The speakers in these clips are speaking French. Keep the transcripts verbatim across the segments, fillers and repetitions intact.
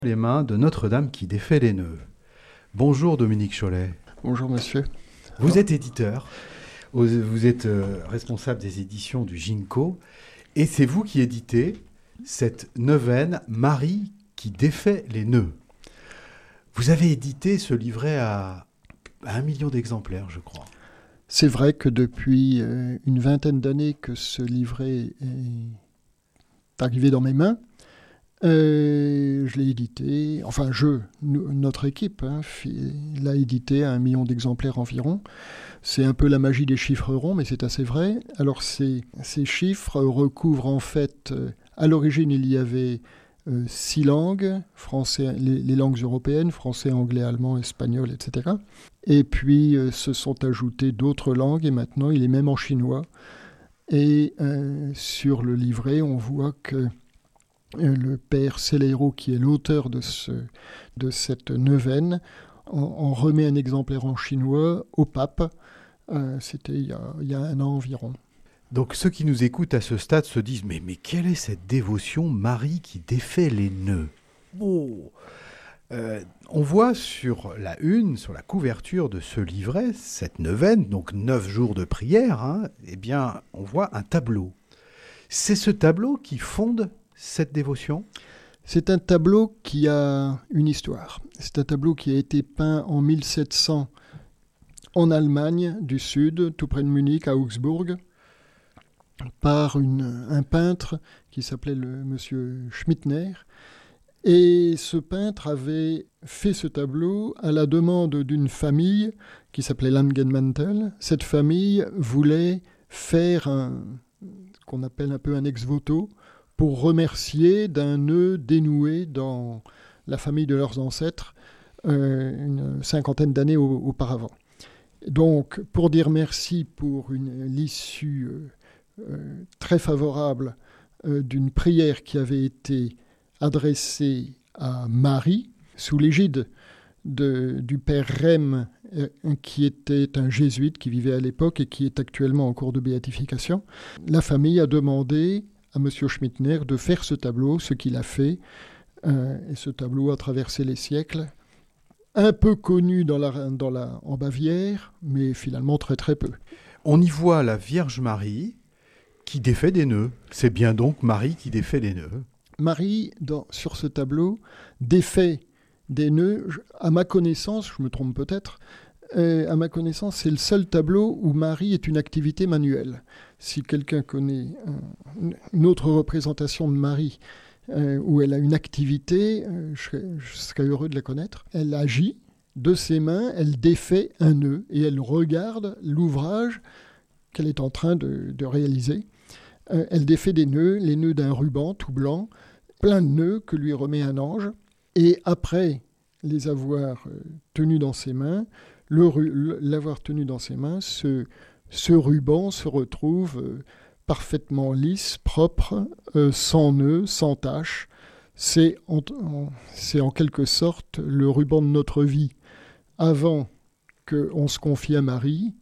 Les mains de Notre-Dame qui défait les nœuds. Bonjour Dominique Cholet. Bonjour monsieur. Vous êtes éditeur, vous êtes euh, responsable des éditions du Ginko, et c'est vous qui éditez cette neuvaine Marie qui défait les nœuds. Vous avez édité ce livret à, à un million d'exemplaires, je crois. C'est vrai que depuis euh, une vingtaine d'années que ce livret est arrivé dans mes mains. Euh, je l'ai édité, enfin je, nous, notre équipe hein, l'a édité à un million d'exemplaires environ. C'est un peu la magie des chiffres ronds, mais c'est assez vrai. Alors ces, ces chiffres recouvrent en fait, euh, à l'origine il y avait euh, six langues, français, les, les langues européennes, français, anglais, allemand, espagnol, et cetera. Et puis euh, se sont ajoutées d'autres langues et maintenant il est même en chinois. Et euh, sur le livret on voit que le père Celeiro, qui est l'auteur de, ce, de cette neuvaine, en, en remet un exemplaire en chinois au pape. Euh, c'était il y, a, il y a un an environ. Donc ceux qui nous écoutent à ce stade se disent « Mais, mais quelle est cette dévotion Marie qui défait les nœuds ?» Oh euh, On voit sur la une, sur la couverture de ce livret, cette neuvaine, donc neuf jours de prière, hein, eh bien, on voit un tableau. C'est ce tableau qui fonde cette dévotion ? C'est un tableau qui a une histoire. C'est un tableau qui a été peint en mille sept cents en Allemagne du Sud, tout près de Munich, à Augsbourg, par une, un peintre qui s'appelait le monsieur Schmittner. Et ce peintre avait fait ce tableau à la demande d'une famille qui s'appelait Langenmantel. Cette famille voulait faire un, qu'on appelle un peu un ex-voto, pour remercier d'un nœud dénoué dans la famille de leurs ancêtres euh, une cinquantaine d'années au, auparavant. Donc, pour dire merci pour une, l'issue euh, euh, très favorable euh, d'une prière qui avait été adressée à Marie, sous l'égide de, du père Rem, euh, qui était un jésuite qui vivait à l'époque et qui est actuellement en cours de béatification, la famille a demandé à M. Schmittner de faire ce tableau, ce qu'il a fait. Euh, et ce tableau a traversé les siècles, un peu connu dans la, dans la, en Bavière, mais finalement très très peu. On y voit la Vierge Marie qui défait des nœuds. C'est bien donc Marie qui défait des nœuds. Marie, dans, sur ce tableau, défait des nœuds. À ma connaissance, je me trompe peut-être, Euh, à ma connaissance, c'est le seul tableau où Marie est une activité manuelle. Si quelqu'un connaît un, une autre représentation de Marie euh, où elle a une activité, euh, je, serais, je serais heureux de la connaître. Elle agit de ses mains, elle défait un nœud et elle regarde l'ouvrage qu'elle est en train de, de réaliser. Euh, elle défait des nœuds, les nœuds d'un ruban tout blanc, plein de nœuds que lui remet un ange. Et après les avoir euh, tenus dans ses mains, Le, l'avoir tenu dans ses mains, ce, ce ruban se retrouve euh, parfaitement lisse, propre, euh, sans nœud, sans tache. C'est en, en, c'est en quelque sorte le ruban de notre vie. Avant qu'on se confie à Marie,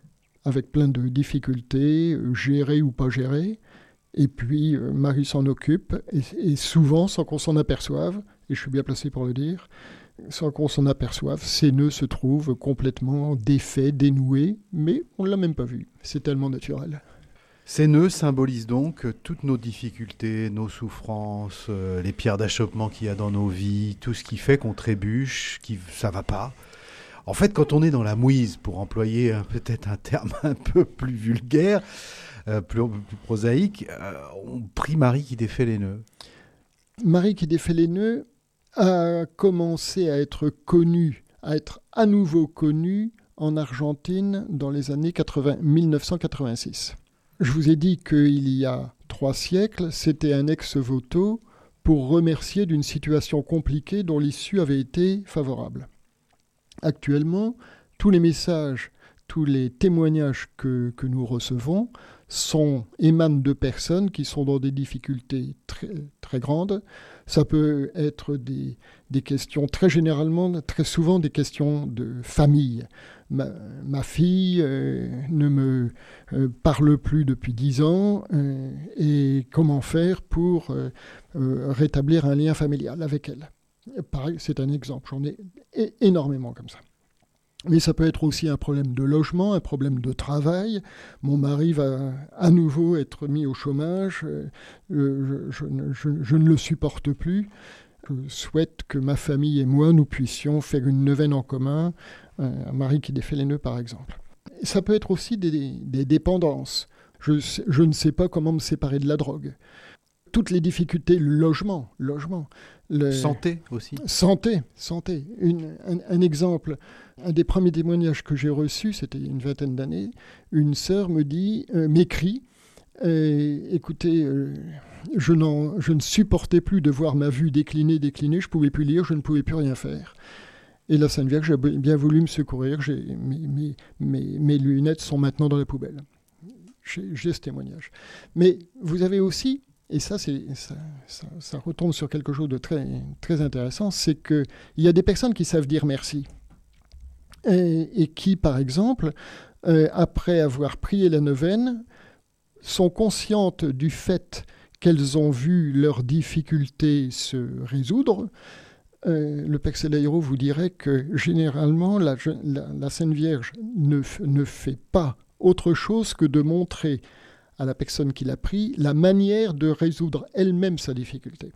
avec plein de difficultés, euh, gérées ou pas gérées, et puis euh, Marie s'en occupe, et, et souvent sans qu'on s'en aperçoive, et je suis bien placé pour le dire, sans qu'on s'en aperçoive, ces nœuds se trouvent complètement défaits, dénoués, mais on ne l'a même pas vu. C'est tellement naturel. Ces nœuds symbolisent donc toutes nos difficultés, nos souffrances, euh, les pierres d'achoppement qu'il y a dans nos vies, tout ce qui fait qu'on trébuche, qui ça va pas. En fait, quand on est dans la mouise, pour employer euh, peut-être un terme un peu plus vulgaire, euh, plus, plus prosaïque, euh, on prie Marie qui défait les nœuds. Marie qui défait les nœuds a commencé à être connue, à être à nouveau connue en Argentine dans les années quatre-vingts, dix-neuf cent quatre-vingt-six. Je vous ai dit qu'il y a trois siècles, c'était un ex-voto pour remercier d'une situation compliquée dont l'issue avait été favorable. Actuellement, tous les messages, tous les témoignages que, que nous recevons sont, émanent de personnes qui sont dans des difficultés très, très grandes. Ça peut être des, des questions, très généralement, très souvent des questions de famille. Ma, ma fille euh, ne me euh, parle plus depuis dix ans euh, et comment faire pour euh, euh, rétablir un lien familial avec elle. Pareil, c'est un exemple, j'en ai é- énormément comme ça. Mais ça peut être aussi un problème de logement, un problème de travail. Mon mari va à nouveau être mis au chômage, euh, je, je, je, je ne le supporte plus. Je souhaite que ma famille et moi, nous puissions faire une neuvaine en commun, un mari qui défait les nœuds par exemple. Ça peut être aussi des, des dépendances. Je, je ne sais pas comment me séparer de la drogue. Toutes les difficultés, le logement, logement. Le... Santé aussi. Santé, santé. Une, un, un exemple, un des premiers témoignages que j'ai reçus, c'était il y a une vingtaine d'années, une sœur me dit, euh, m'écrit, euh, écoutez, euh, je, n'en, je ne supportais plus de voir ma vue décliner, décliner, je ne pouvais plus lire, je ne pouvais plus rien faire. Et la Sainte Vierge a bien voulu me secourir, j'ai, mes, mes, mes, mes lunettes sont maintenant dans la poubelle. J'ai, j'ai ce témoignage. Mais vous avez aussi... Et ça, c'est, ça, ça, ça retombe sur quelque chose de très, très intéressant, c'est qu'il y a des personnes qui savent dire merci. Et, et qui, par exemple, euh, après avoir prié la neuvaine, sont conscientes du fait qu'elles ont vu leurs difficultés se résoudre. Euh, le Père Celeiro vous dirait que, généralement, la, la, la Sainte Vierge ne, ne fait pas autre chose que de montrer à la personne qui l'a pris, la manière de résoudre elle-même sa difficulté.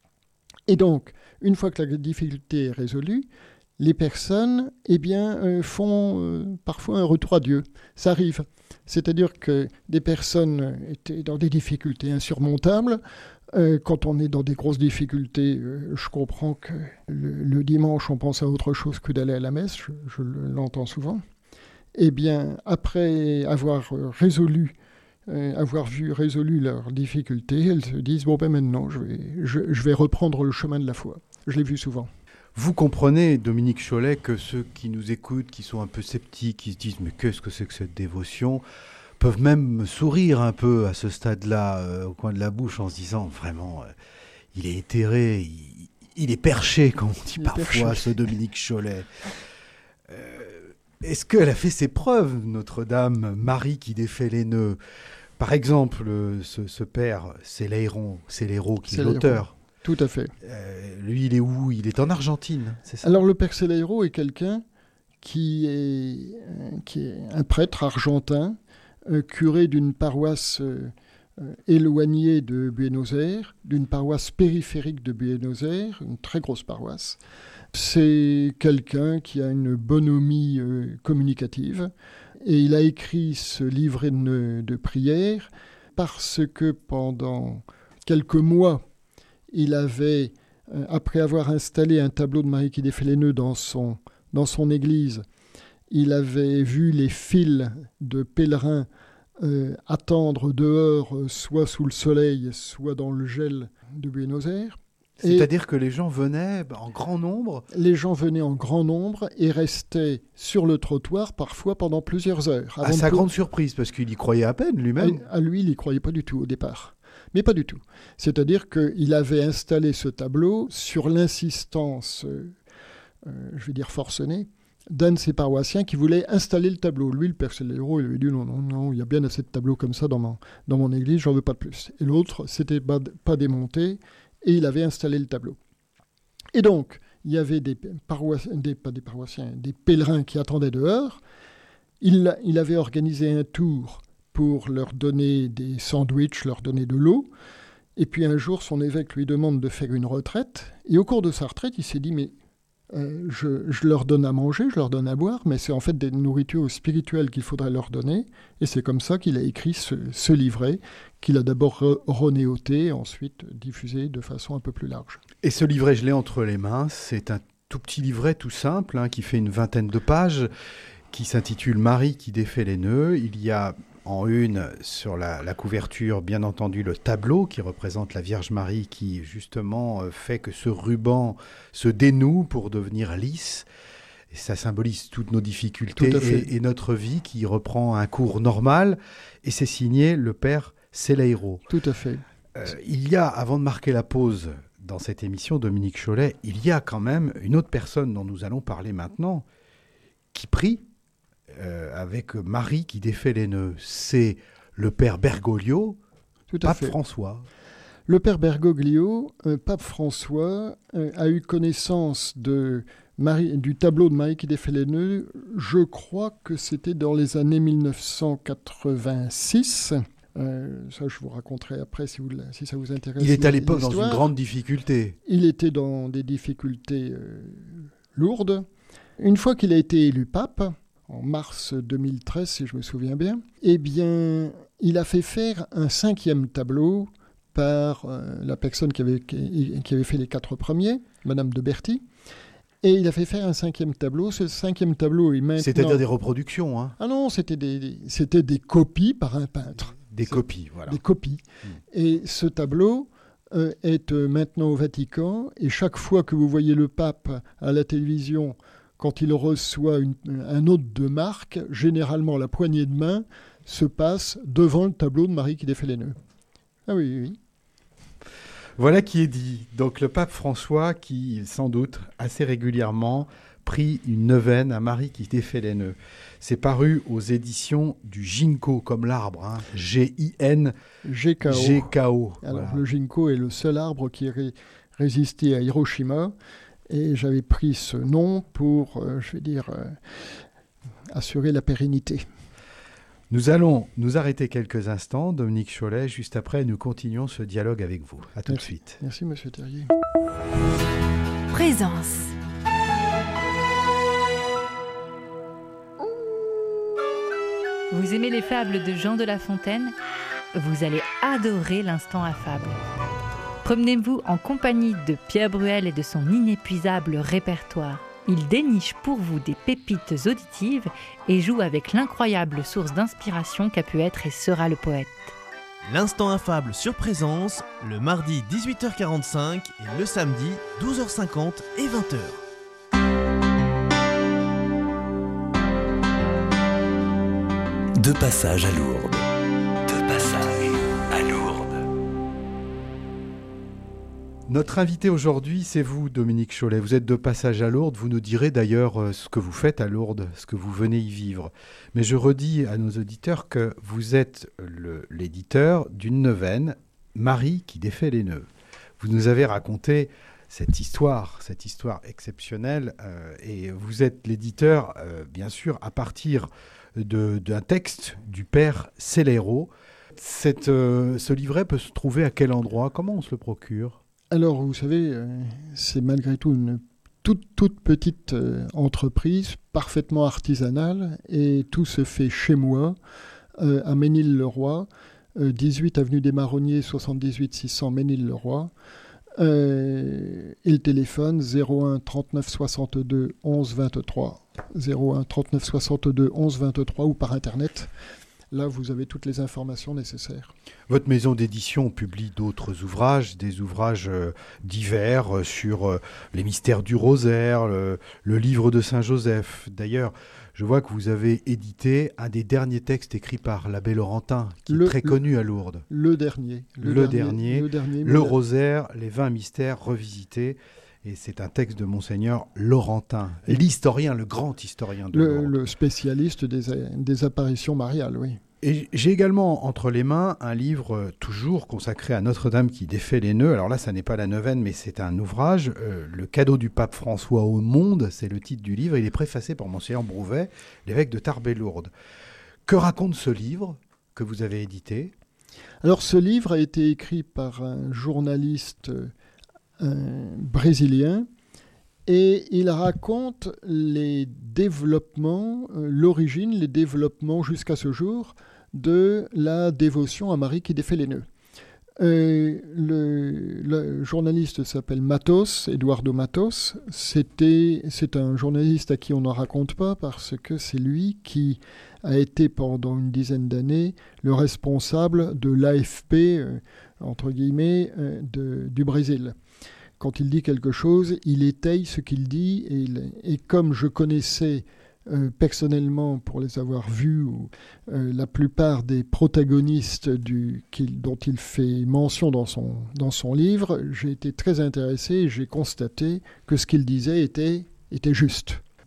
Et donc, une fois que la difficulté est résolue, les personnes eh bien, euh, font euh, parfois un retour à Dieu. Ça arrive. C'est-à-dire que des personnes étaient dans des difficultés insurmontables. Euh, quand on est dans des grosses difficultés, euh, je comprends que le, le dimanche, on pense à autre chose que d'aller à la messe. Je, je l'entends souvent. Eh bien, après avoir résolu Euh, avoir vu résolu leurs difficultés, elles se disent « bon ben maintenant, je vais, je, je vais reprendre le chemin de la foi ». Je l'ai vu souvent. Vous comprenez, Dominique Cholet, que ceux qui nous écoutent, qui sont un peu sceptiques, qui se disent « mais qu'est-ce que c'est que cette dévotion ?» peuvent même sourire un peu à ce stade-là, euh, au coin de la bouche, en se disant « vraiment, euh, il est éthéré, il, il est perché », comme on dit il parfois, ce Dominique Cholet. Euh, Est-ce qu'elle a fait ses preuves, Notre-Dame, Marie qui défait les nœuds? Par exemple, ce, ce père Celeiro, Celeiro qui Celeiro. est l'auteur. Tout à fait. Euh, lui, il est où? Il est en Argentine, c'est ça? Alors, le père Celeiro est quelqu'un qui est, qui est un prêtre argentin, euh, curé d'une paroisse euh, éloignée de Buenos Aires, d'une paroisse périphérique de Buenos Aires, une très grosse paroisse. C'est quelqu'un qui a une bonhomie euh, communicative et il a écrit ce livret de, de prières parce que pendant quelques mois, il avait, euh, après avoir installé un tableau de Marie qui défait les nœuds dans son, dans son église, il avait vu les files de pèlerins euh, attendre dehors, euh, soit sous le soleil, soit dans le gel de Buenos Aires. C'est-à-dire que les gens venaient en grand nombre? Les gens venaient en grand nombre et restaient sur le trottoir parfois pendant plusieurs heures. À sa grande surprise, parce qu'il y croyait à peine lui-même. À, à lui, il n'y croyait pas du tout au départ. Mais pas du tout. C'est-à-dire qu'il avait installé ce tableau sur l'insistance, euh, euh, je vais dire forcenée, d'un de ses paroissiens qui voulait installer le tableau. Lui, le père Celeiro, il avait dit non, non, non, il y a bien assez de tableaux comme ça dans mon, dans mon église, j'en veux pas de plus. Et l'autre, c'était pas, pas démonté. Et il avait installé le tableau. Et donc, il y avait des paroissiens, des, pas des paroissiens, des pèlerins qui attendaient dehors. Il, il avait organisé un tour pour leur donner des sandwichs, leur donner de l'eau. Et puis un jour, son évêque lui demande de faire une retraite. Et au cours de sa retraite, il s'est dit, mais euh, je, je leur donne à manger, je leur donne à boire, mais c'est en fait des nourritures spirituelles qu'il faudrait leur donner. Et c'est comme ça qu'il a écrit ce, ce livret, qu'il a d'abord re- renéoté, ensuite diffusé de façon un peu plus large. Et ce livret, je l'ai entre les mains, c'est un tout petit livret tout simple, hein, qui fait une vingtaine de pages, qui s'intitule « Marie qui défait les nœuds ». Il y a en une, sur la, la couverture, bien entendu, le tableau qui représente la Vierge Marie qui, justement, fait que ce ruban se dénoue pour devenir lisse. Et ça symbolise toutes nos difficultés et, et notre vie qui reprend un cours normal. Et c'est signé le Père Celeiro. Tout à fait. Euh, il y a, avant de marquer la pause dans cette émission, Dominique Cholet, il y a quand même une autre personne dont nous allons parler maintenant, qui prie euh, avec Marie qui défait les nœuds. C'est le Père Bergoglio, Tout à Pape fait. François. Le père Bergoglio, euh, pape François, euh, a eu connaissance de Marie, du tableau de Marie qui défait les nœuds. Je crois que c'était dans les années mille neuf cent quatre-vingt-six. Euh, ça, je vous raconterai après si, vous, si ça vous intéresse. Il est à l'époque dans une grande difficulté. Il était dans des difficultés euh, lourdes. Une fois qu'il a été élu pape, en mars deux mille treize, si je me souviens bien, eh bien, il a fait faire un cinquième tableau par euh, la personne qui avait, qui, qui avait fait les quatre premiers, Madame de Berthy. Et il a fait faire un cinquième tableau. Ce cinquième tableau est maintenant... C'est-à-dire des reproductions, hein. Ah non, c'était des, c'était des copies par un peintre. Des C'est copies, voilà. Des copies. Mmh. Et ce tableau euh, est euh, maintenant au Vatican. Et chaque fois que vous voyez le pape à la télévision, quand il reçoit une, un hôte de marque, généralement la poignée de main se passe devant le tableau de Marie qui défait les nœuds. Ah oui, oui. Voilà qui est dit. Donc le pape François qui, sans doute, assez régulièrement, prie une neuvaine à Marie qui défait les nœuds. C'est paru aux éditions du Ginkgo, comme l'arbre, hein. G I N G K O. Alors voilà. Le Ginkgo est le seul arbre qui a ré- résisté à Hiroshima. Et j'avais pris ce nom pour, euh, je vais dire, euh, assurer la pérennité. Nous allons nous arrêter quelques instants, Dominique Cholet. Juste après, nous continuons ce dialogue avec vous. À tout Merci. de suite. Merci, Monsieur Terrier. Présence. Vous aimez les fables de Jean de La Fontaine ? Vous allez adorer l'instant affable. Promenez-vous en compagnie de Pierre Bruel et de son inépuisable répertoire. Il déniche pour vous des pépites auditives et joue avec l'incroyable source d'inspiration qu'a pu être et sera le poète. L'instant affable sur Présence, le mardi dix-huit heures quarante-cinq et le samedi douze heures cinquante et vingt heures. De passage à Lourdes. De passage à Lourdes. Notre invité aujourd'hui, c'est vous, Dominique Cholet. Vous êtes de passage à Lourdes. Vous nous direz d'ailleurs ce que vous faites à Lourdes, ce que vous venez y vivre. Mais je redis à nos auditeurs que vous êtes le, l'éditeur d'une neuvaine, Marie qui défait les nœuds. Vous nous avez raconté cette histoire, cette histoire exceptionnelle, euh, et vous êtes l'éditeur, euh, bien sûr, à partir de, d'un texte du père Célero. Cette, euh, ce livret peut se trouver à quel endroit ? Comment on se le procure ? Alors, vous savez, euh, c'est malgré tout une toute, toute petite euh, entreprise, parfaitement artisanale, et tout se fait chez moi, euh, à Ménil-le-Roi, euh, dix-huit avenue des Marronniers, soixante-dix-huit six cents Ménil-le-Roi. Euh, et le téléphone zéro un trente-neuf soixante-deux onze vingt-trois, zéro un trente-neuf soixante-deux onze vingt-trois, ou par Internet. Là, vous avez toutes les informations nécessaires. Votre maison d'édition publie d'autres ouvrages, des ouvrages euh, divers euh, sur euh, les mystères du rosaire, le, le livre de Saint-Joseph. D'ailleurs, je vois que vous avez édité un des derniers textes écrits par l'abbé Laurentin, qui le, est très le, connu à Lourdes. Le dernier. Le, le dernier, dernier, le, dernier, le rosaire, les vingt mystères revisités. Et c'est un texte de Monseigneur Laurentin, l'historien, le grand historien de le, Lourdes. Le spécialiste des, des apparitions mariales, oui. Et j'ai également entre les mains un livre euh, toujours consacré à Notre-Dame qui défait les nœuds. Alors là, ça n'est pas la neuvaine, mais c'est un ouvrage. Euh, le cadeau du pape François au monde, c'est le titre du livre. Il est préfacé par Monseigneur Brouvet, l'évêque de Tarbes-et-Lourdes. Que raconte ce livre que vous avez édité ? Alors ce livre a été écrit par un journaliste euh, brésilien. Et il raconte les développements, euh, l'origine, les développements jusqu'à ce jour de la dévotion à Marie qui défait les nœuds. Euh, le, le journaliste s'appelle Matos, Eduardo Matos. C'était, c'est un journaliste à qui on n'en raconte pas parce que c'est lui qui a été pendant une dizaine d'années le responsable de l'A F P, euh, entre guillemets, euh, de, du Brésil. Quand il dit quelque chose, il étaye ce qu'il dit. Et, il, et comme je connaissais euh, personnellement, pour les avoir vus, ou, euh, la plupart des protagonistes du, qu'il, dont il fait mention dans son, dans son livre, j'ai été très intéressé et j'ai constaté que ce qu'il disait était, était juste.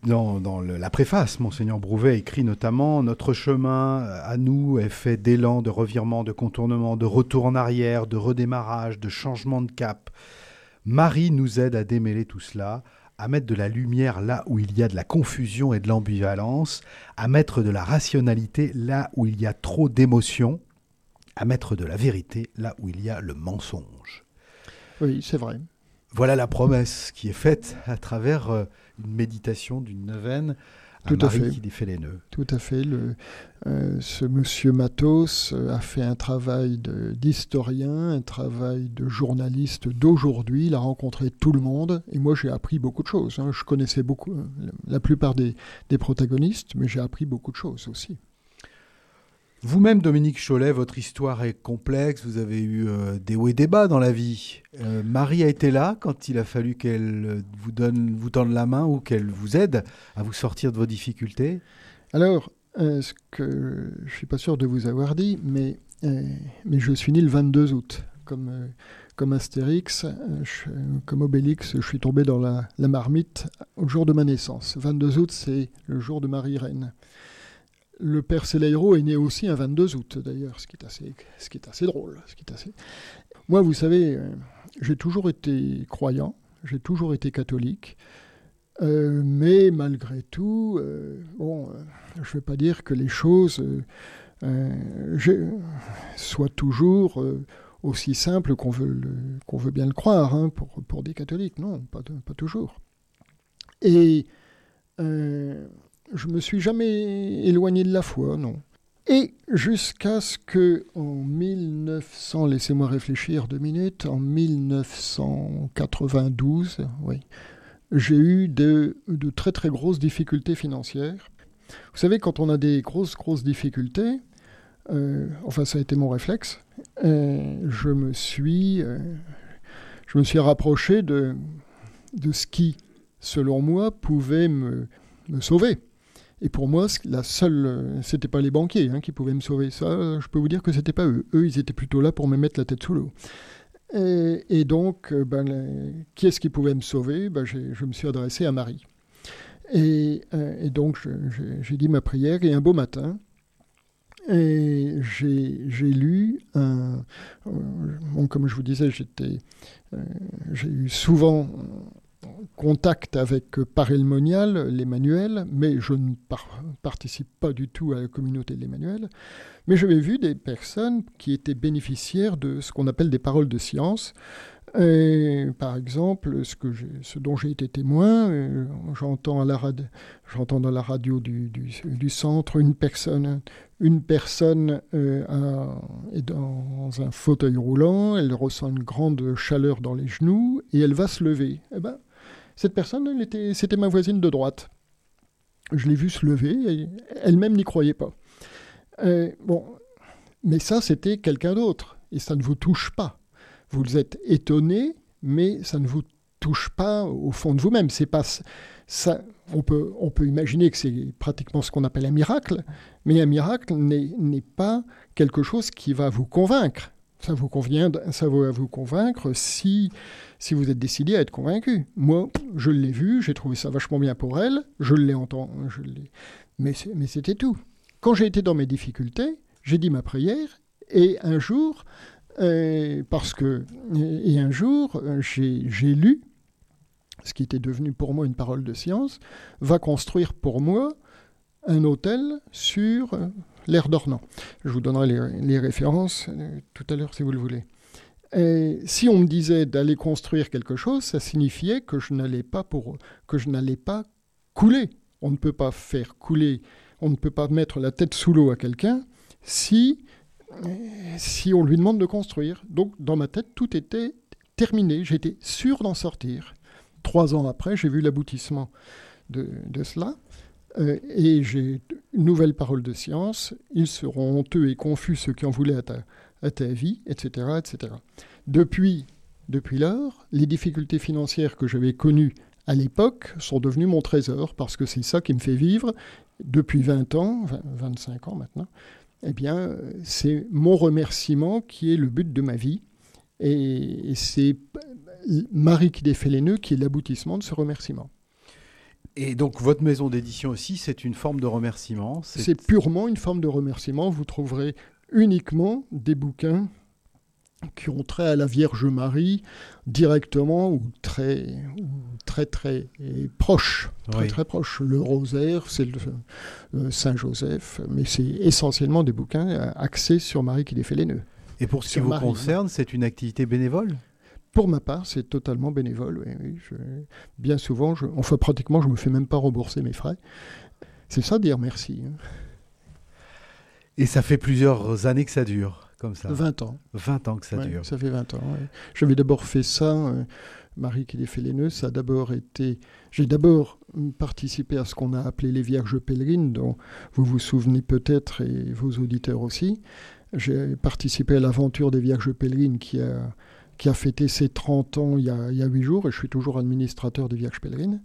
Dans, dans le, la préface, Monseigneur Brouvet écrit notamment « Notre chemin à nous est fait d'élan, de revirement, de contournement, de retour en arrière, de redémarrage, de changement de cap. Marie nous aide à démêler tout cela, à mettre de la lumière là où il y a de la confusion et de l'ambivalence, à mettre de la rationalité là où il y a trop d'émotions, à mettre de la vérité là où il y a le mensonge. » Oui, c'est vrai. Voilà la promesse qui est faite à travers euh, une méditation d'une neuvaine à Tout à Marie fait. qui défait les nœuds. Tout à fait. Le, euh, ce monsieur Matos a fait un travail de, d'historien, un travail de journaliste d'aujourd'hui. Il a rencontré tout le monde. Et moi, j'ai appris beaucoup de choses. Hein. Je connaissais beaucoup, la plupart des, des protagonistes, mais j'ai appris beaucoup de choses aussi. Vous-même, Dominique Cholet, votre histoire est complexe. Vous avez eu euh, des hauts et des bas dans la vie. Euh, Marie a été là quand il a fallu qu'elle vous donne, vous tende la main ou qu'elle vous aide à vous sortir de vos difficultés. Alors, euh, ce que je ne suis pas sûr de vous avoir dit, mais, euh, mais je suis né le vingt-deux août. Comme, euh, comme Astérix, euh, je, comme Obélix, je suis tombé dans la, la marmite au jour de ma naissance. vingt-deux août, c'est le jour de Marie-Reine. Le père Celeiro est né aussi un vingt-deux août, d'ailleurs, ce qui est assez, ce qui est assez drôle. Ce qui est assez... Moi, vous savez, euh, j'ai toujours été croyant, j'ai toujours été catholique, euh, mais malgré tout, euh, bon, euh, je ne vais pas dire que les choses euh, euh, soient toujours euh, aussi simples qu'on veut, le, qu'on veut bien le croire, hein, pour, pour des catholiques. Non, pas, pas toujours. Et... Euh, je me suis jamais éloigné de la foi, non. Et jusqu'à ce que, en mille neuf cents, laissez-moi réfléchir deux minutes, en mille neuf cent quatre-vingt-douze, oui, j'ai eu de, de très très grosses difficultés financières. Vous savez, quand on a des grosses grosses difficultés, euh, enfin ça a été mon réflexe, euh, je me suis, euh, je me suis rapproché de, de ce qui, selon moi, pouvait me, me sauver. Et pour moi, la seule, c'était pas les banquiers hein, qui pouvaient me sauver. Ça, je peux vous dire que c'était pas eux. Eux, ils étaient plutôt là pour me mettre la tête sous l'eau. Et, et donc, ben, les, qui est-ce qui pouvait me sauver? Ben, j'ai, je me suis adressé à Marie. Et, et donc, je, j'ai, j'ai dit ma prière. Et un beau matin, et j'ai, j'ai lu un. Bon, comme je vous disais, j'étais, euh, j'ai eu souvent contact avec Parel Monial, l'Emmanuel, mais je ne par- participe pas du tout à la communauté de l'Emmanuel. Mais j'avais vu des personnes qui étaient bénéficiaires de ce qu'on appelle des paroles de science. Et, par exemple, ce, que j'ai, ce dont j'ai été témoin, euh, j'entends, à la rad- j'entends dans la radio du, du, du centre une personne, une personne euh, a, est dans un fauteuil roulant, elle ressent une grande chaleur dans les genoux et elle va se lever. Eh ben, cette personne, elle était, c'était ma voisine de droite. Je l'ai vue se lever et elle-même n'y croyait pas. Euh, bon, mais ça, c'était quelqu'un d'autre et ça ne vous touche pas. Vous êtes étonné, mais ça ne vous touche pas au fond de vous-même. C'est pas ça. On peut, on peut imaginer que c'est pratiquement ce qu'on appelle un miracle, mais un miracle n'est, n'est pas quelque chose qui va vous convaincre. Ça vous convient, ça va vous convaincre si, si vous êtes décidé à être convaincu. Moi, je l'ai vu, j'ai trouvé ça vachement bien pour elle, je l'ai entendu, je l'ai... Mais, c'est, mais c'était tout. Quand j'ai été dans mes difficultés, j'ai dit ma prière, et un jour, euh, parce que, et un jour, j'ai, j'ai lu, ce qui était devenu pour moi une parole de science, va construire pour moi un hôtel sur l'aire d'Ornans. Je vous donnerai les, les références euh, tout à l'heure si vous le voulez. Et si on me disait d'aller construire quelque chose, ça signifiait que je n'allais pas pour, que je n'allais pas couler. On ne peut pas faire couler, on ne peut pas mettre la tête sous l'eau à quelqu'un si, si on lui demande de construire. Donc dans ma tête, tout était terminé. J'étais sûr d'en sortir. Trois ans après, j'ai vu l'aboutissement de, de cela. Euh, et j'ai une nouvelle parole de science, ils seront honteux et confus ceux qui en voulaient à ta, à ta vie, et cetera, et cetera. Depuis, depuis lors, les difficultés financières que j'avais connues à l'époque sont devenues mon trésor, parce que c'est ça qui me fait vivre depuis vingt ans, vingt, vingt-cinq ans maintenant. Eh bien, c'est mon remerciement qui est le but de ma vie, et, et c'est Marie qui défait les nœuds qui est l'aboutissement de ce remerciement. Et donc, votre maison d'édition aussi, c'est une forme de remerciement. C'est, c'est purement une forme de remerciement. Vous trouverez uniquement des bouquins qui ont trait à la Vierge Marie, directement ou très, ou très, très proche. Très, oui. très proche. Le rosaire, c'est le, le Saint-Joseph, mais c'est essentiellement des bouquins axés sur Marie qui défait les nœuds. Et pour ce qui vous Marie, concerne, c'est une activité bénévole ? Pour ma part, c'est totalement bénévole. Oui, oui, je, bien souvent, je, enfin pratiquement, je ne me fais même pas rembourser mes frais. C'est ça dire merci. Et ça fait plusieurs années que ça dure, comme ça. vingt ans. vingt ans que ça ouais, dure. Ça fait vingt ans, oui. J'avais d'abord fait ça, euh, Marie qui défait les nœuds, ça a d'abord été... J'ai d'abord participé à ce qu'on a appelé les Vierges pèlerines, dont vous vous souvenez peut-être, et vos auditeurs aussi. J'ai participé à l'aventure des Vierges pèlerines qui a, qui a fêté ses trente ans il y a, il y a huit jours, et je suis toujours administrateur des Vierges pèlerines.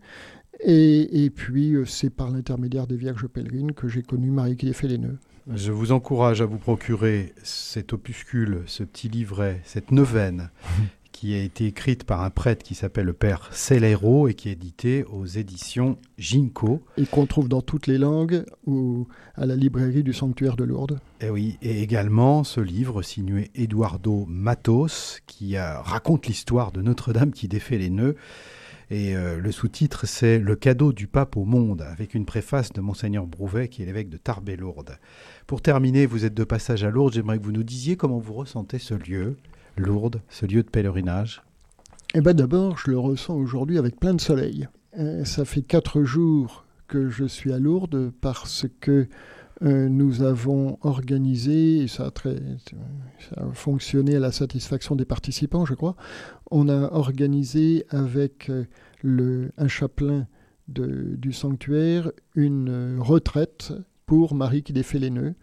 Et, et puis, c'est par l'intermédiaire des Vierges pèlerines que j'ai connu Marie qui défait les nœuds. Je vous encourage à vous procurer cet opuscule, ce petit livret, cette neuvaine, qui a été écrite par un prêtre qui s'appelle le Père Célero et qui est édité aux éditions Ginko. Et qu'on trouve dans toutes les langues ou à la librairie du Sanctuaire de Lourdes. Et oui, et également ce livre signé Eduardo Matos qui a, raconte l'histoire de Notre-Dame qui défait les nœuds. Et euh, le sous-titre, c'est « Le cadeau du pape au monde », avec une préface de Monseigneur Brouvet, qui est l'évêque de Tarbes-et-Lourdes. Pour terminer, vous êtes de passage à Lourdes. J'aimerais que vous nous disiez comment vous ressentez ce lieu, Lourdes, ce lieu de pèlerinage. Eh bien d'abord, je le ressens aujourd'hui avec plein de soleil. Euh, ça fait quatre jours que je suis à Lourdes parce que euh, nous avons organisé, et ça a, très, ça a fonctionné à la satisfaction des participants, je crois, on a organisé avec le, un chapelain de, du sanctuaire une retraite pour Marie qui défait les nœuds.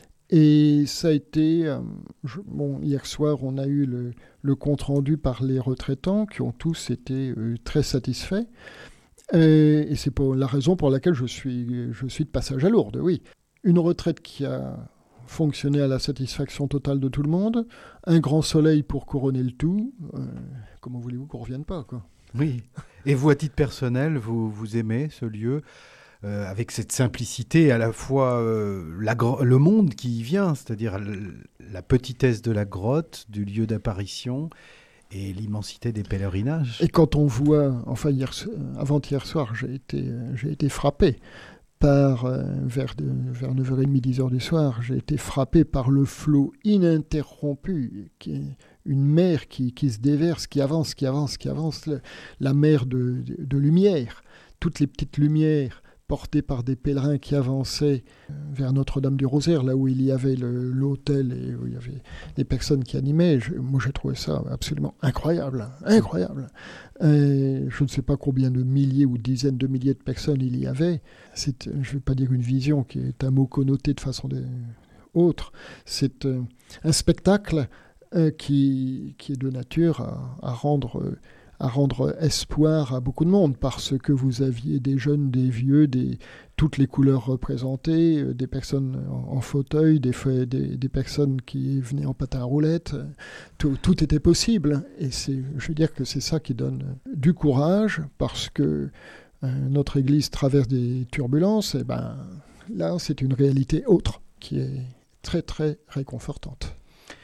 Et ça a été... Euh, je, bon, hier soir, on a eu le, le compte-rendu par les retraitants qui ont tous été euh, très satisfaits. Et, et c'est pour la raison pour laquelle je suis, je suis de passage à Lourdes, oui. Une retraite qui a fonctionné à la satisfaction totale de tout le monde, un grand soleil pour couronner le tout. Euh, comment voulez-vous qu'on ne revienne pas, quoi ? Oui. Et vous, à titre personnel, vous, vous aimez ce lieu euh, avec cette simplicité, à la fois euh, la, le monde qui y vient, c'est-à-dire l- la petitesse de la grotte, du lieu d'apparition et l'immensité des pèlerinages. Et quand on voit, enfin hier, avant-hier soir, j'ai été, j'ai été frappé. Par, euh, vers, de, vers neuf heures trente, dix heures du soir, j'ai été frappé par le flot ininterrompu, qui est une mer qui, qui se déverse, qui avance, qui avance, qui avance, le, la mer de, de, de lumière, toutes les petites lumières portées par des pèlerins qui avançaient vers Notre-Dame-du-Rosaire, là où il y avait le, l'autel et où il y avait des personnes qui animaient. Je, moi, j'ai trouvé ça absolument incroyable, incroyable. Et je ne sais pas combien de milliers ou dizaines de milliers de personnes il y avait. C'est, je ne vais pas dire une vision qui est un mot connoté de façon de... autre. C'est euh, un spectacle euh, qui, qui est de nature à, à rendre... Euh, à rendre espoir à beaucoup de monde, parce que vous aviez des jeunes, des vieux, des, toutes les couleurs représentées, des personnes en, en fauteuil, des, des, des personnes qui venaient en patin à roulettes, tout, tout était possible. Et c'est, je veux dire que c'est ça qui donne du courage, parce que euh, notre Église traverse des turbulences, et ben là c'est une réalité autre, qui est très très réconfortante.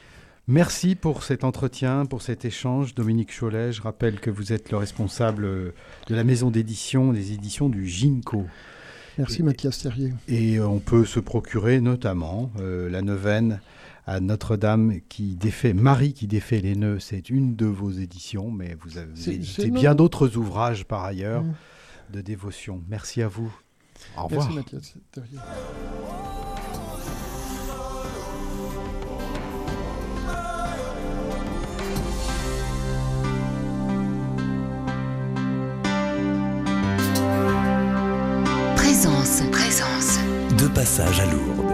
Merci pour cet entretien, pour cet échange. Dominique Cholet, je rappelle que vous êtes le responsable de la maison d'édition, des éditions du Ginko. Merci et, Mathias Terrier. Et on peut se procurer notamment euh, la neuvaine à Notre-Dame qui défait, Marie qui défait les nœuds. C'est une de vos éditions, mais vous avez c'est, édité c'est bien d'autres ouvrages par ailleurs mmh. de dévotion. Merci à vous. Au revoir. Merci Mathias Terrier. Présence, présence. De passage à Lourdes.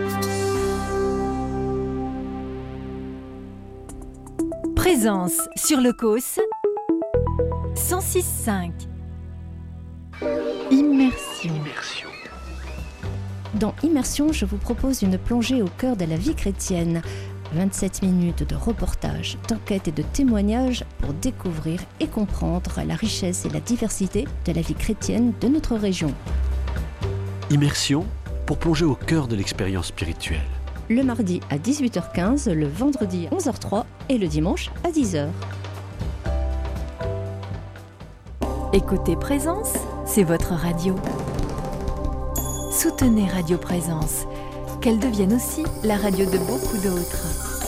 Présence sur le Causse cent six virgule cinq. Immersion. Immersion. Dans Immersion, je vous propose une plongée au cœur de la vie chrétienne. vingt-sept minutes de reportage, d'enquête et de témoignages pour découvrir et comprendre la richesse et la diversité de la vie chrétienne de notre région. Immersion pour plonger au cœur de l'expérience spirituelle. Le mardi à dix-huit heures quinze, le vendredi à onze heures trois et le dimanche à dix heures. Écoutez Présence, c'est votre radio. Soutenez Radio Présence, qu'elle devienne aussi la radio de beaucoup d'autres.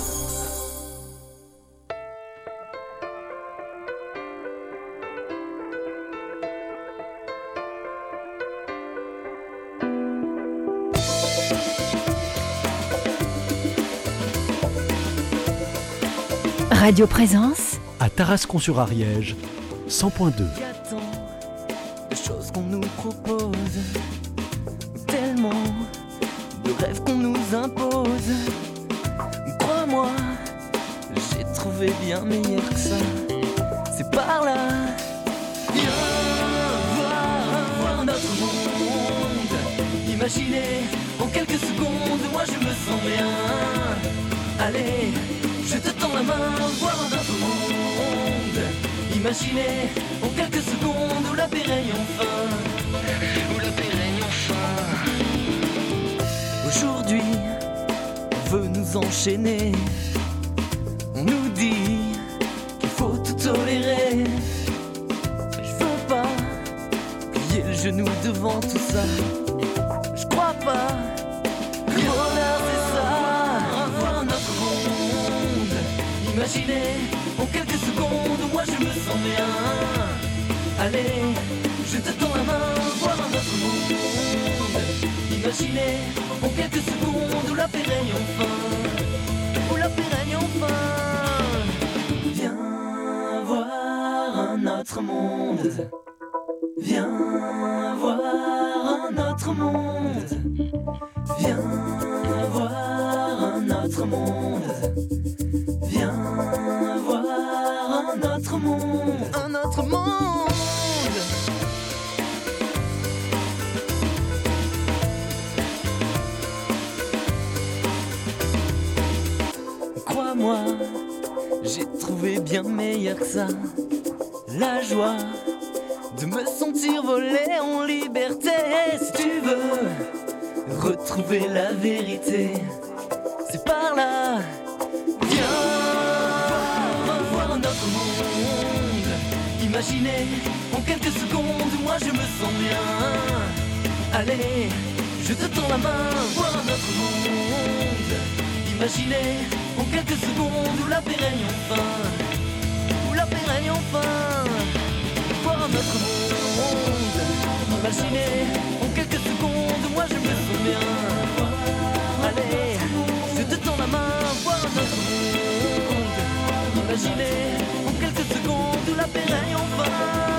Radio Présence à Tarascon-sur-Ariège, cent point deux. Il y a tant de choses qu'on nous propose, tellement de rêves qu'on nous impose. Crois-moi, j'ai trouvé bien meilleur que ça. C'est par là. Viens voir, voir notre monde. Imaginez en quelques secondes, moi je me sens bien. Allez, je te tends la main, voir notre monde. Imaginez en quelques secondes où la paix règne enfin. Où la paix règne enfin. Aujourd'hui, on veut nous enchaîner. On nous dit qu'il faut tout tolérer. Je veux pas plier le genou devant tout ça. Je crois pas. Le bonheur c'est ça. Voir notre monde. Imaginez en quelques secondes, moi je me sens bien. Allez, je te tends la main, voir notre monde. Imaginez en quelques secondes où la paix règne enfin. Où la paix règne enfin. Viens voir un autre monde. Viens voir un autre monde. Viens voir un autre monde. Viens voir un autre monde. Un autre monde. Crois-moi, j'ai trouvé bien meilleur que ça. La joie de me sentir voler en liberté. Si tu veux retrouver la vérité, c'est par là. Viens voir notre monde. Imaginez en quelques secondes, moi je me sens bien. Allez, je te tends la main, voir notre monde. Imaginez en quelques secondes où la paix règne enfin. Où la paix règne enfin. Voir notre monde. Imaginez en quelques secondes, moi je me sens bien. Allez, je te tends la main, voir notre monde. Imaginez en quelques secondes où la paix règne enfin.